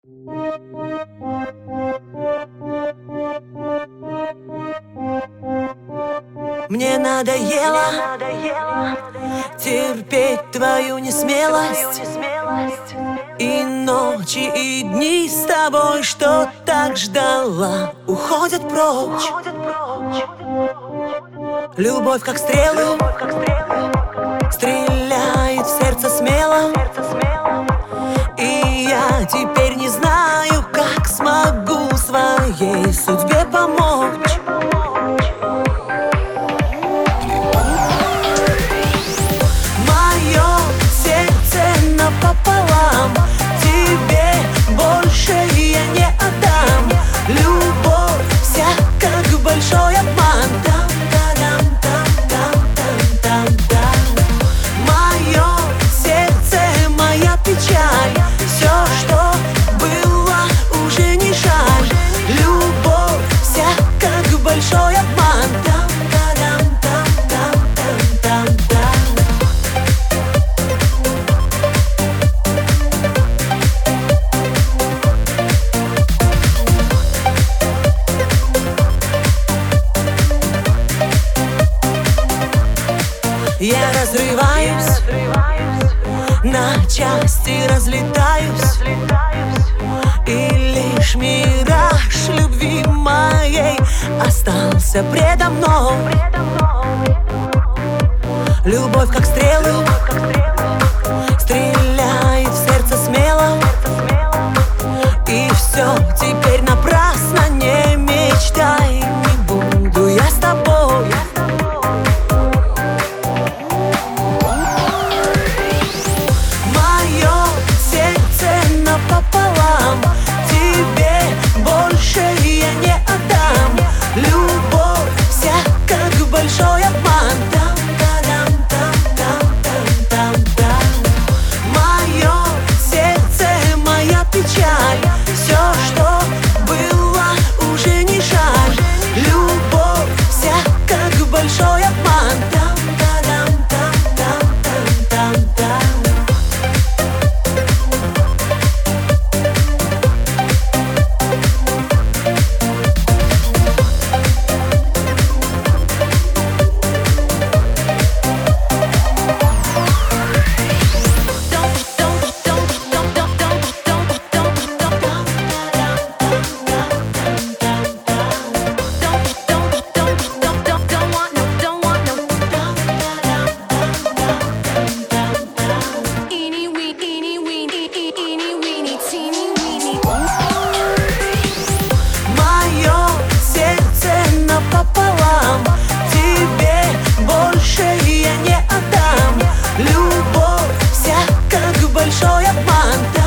Мне надоело терпеть твою несмелость и ночи, и дни с тобой, что так ждала, уходят прочь. Любовь, как стрелы, стреляет в сердце смело, и я теперь не знаю, как смогу своей судьбе помочь. Мое сердце напополам, тебе больше я не отдам. Любовь вся как большой обман. Мое сердце, моя печаль, все, что было, уже не жаль. Любовь вся как большой обман. Я разрываюсь, на части разлетаюсь, и лишь мираж любви моей остался предо мной. Любовь, как стрелы, стреляет в сердце смело, и все, теперь напрасно не мечтай, не буду я с тобой. Напополам, тебе больше я не отдам. Любовь вся как большой обман. Мое сердце, моя печаль, все, что было, уже не жаль. Любовь вся как большой обман. Напополам, тебе больше я не отдам. Любовь вся как большой обман.